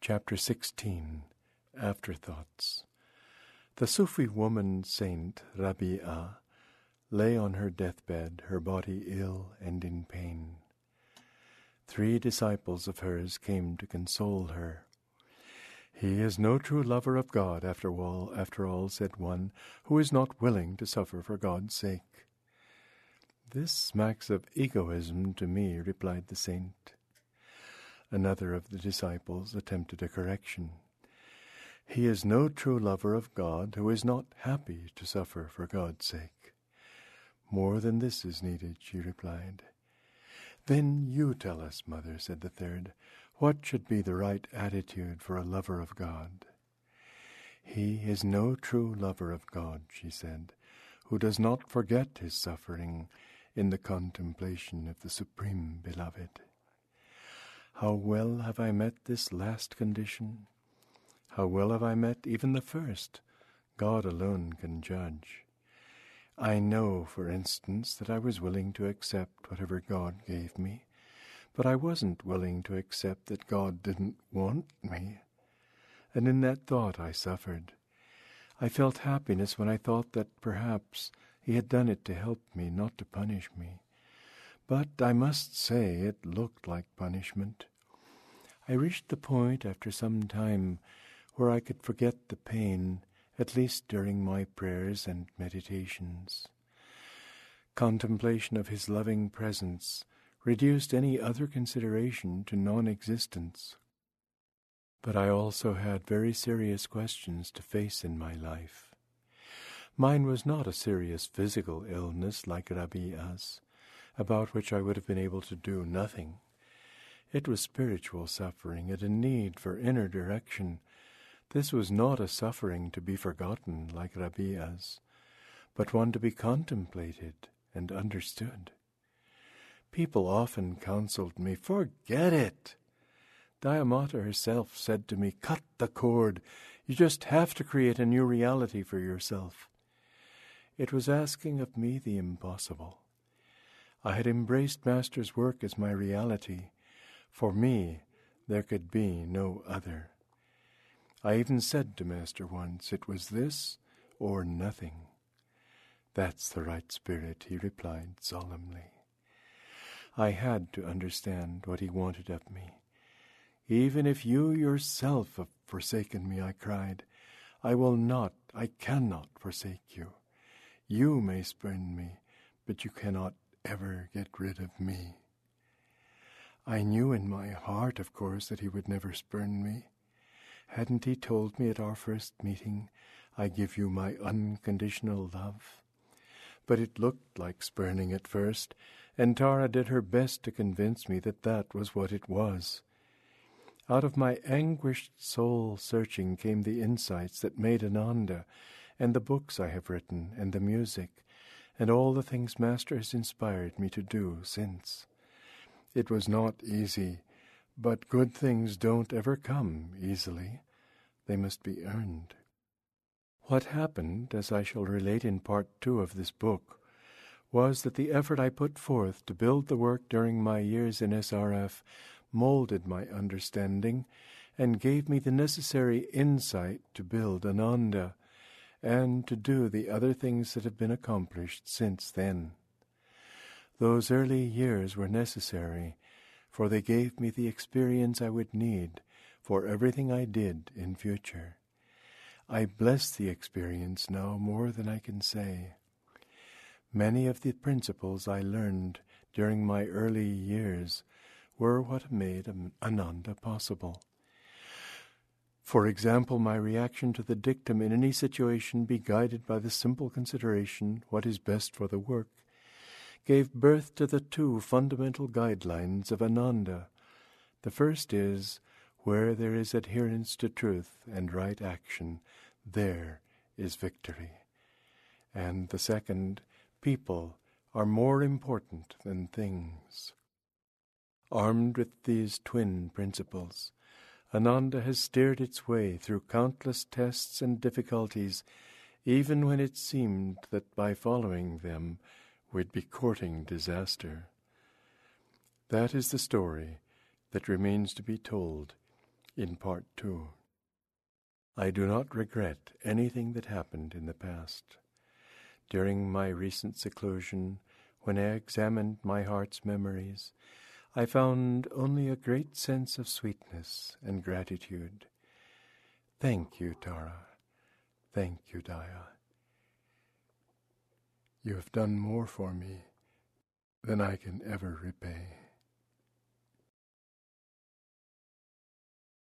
Chapter 16, Afterthoughts. The Sufi woman saint, Rabi'a, lay on her deathbed, her body ill and in pain. 3 disciples of hers came to console her. "He is no true lover of God, after all, said one, who is not willing to suffer for God's sake." "This smacks of egoism to me," replied the saint. Another of the disciples attempted a correction. "He is no true lover of God who is not happy to suffer for God's sake." "More than this is needed," she replied. "Then you tell us, Mother," said the third, "what should be the right attitude for a lover of God?" "He is no true lover of God," she said, "who does not forget his suffering in the contemplation of the Supreme Beloved." How well have I met this last condition? How well have I met even the first? God alone can judge. I know, for instance, that I was willing to accept whatever God gave me, but I wasn't willing to accept that God didn't want me. And in that thought I suffered. I felt happiness when I thought that perhaps He had done it to help me, not to punish me. But I must say it looked like punishment. I reached the point after some time where I could forget the pain, at least during my prayers and meditations. Contemplation of His loving presence reduced any other consideration to non-existence. But I also had very serious questions to face in my life. Mine was not a serious physical illness like Rabi'a's, about which I would have been able to do nothing. It was spiritual suffering and a need for inner direction. This was not a suffering to be forgotten like Rabi'a's, but one to be contemplated and understood. People often counseled me, "Forget it." Dhyamata herself said to me, "Cut the cord. You just have to create a new reality for yourself." It was asking of me the impossible. I had embraced Master's work as my reality. For me, there could be no other. I even said to Master once, it was this or nothing. "That's the right spirit," he replied solemnly. I had to understand what he wanted of me. "Even if you yourself have forsaken me," I cried, I cannot forsake you. You may spurn me, but you cannot ever get rid of me." I knew in my heart, of course, that he would never spurn me. Hadn't he told me at our first meeting, "I give you my unconditional love"? But it looked like spurning at first, and Tara did her best to convince me that that was what it was. Out of my anguished soul searching came the insights that made Ananda, and the books I have written, and the music, and all the things Master has inspired me to do since. It was not easy, but good things don't ever come easily. They must be earned. What happened, as I shall relate in Part 2 of this book, was that the effort I put forth to build the work during my years in SRF molded my understanding and gave me the necessary insight to build Ananda and to do the other things that have been accomplished since then. Those early years were necessary, for they gave me the experience I would need for everything I did in future. I bless the experience now more than I can say. Many of the principles I learned during my early years were what made Ananda possible. For example, my reaction to the dictum in any situation be guided by the simple consideration, what is best for the work, gave birth to the 2 fundamental guidelines of Ananda. The first is, where there is adherence to truth and right action, there is victory. And the second, people are more important than things. Armed with these twin principles, Ananda has steered its way through countless tests and difficulties, even when it seemed that by following them we'd be courting disaster. That is the story that remains to be told In Part 2. I do not regret anything that happened in the past. During my recent seclusion, when I examined my heart's memories, I found only a great sense of sweetness and gratitude. Thank you, Tara. Thank you, Daya. You have done more for me than I can ever repay.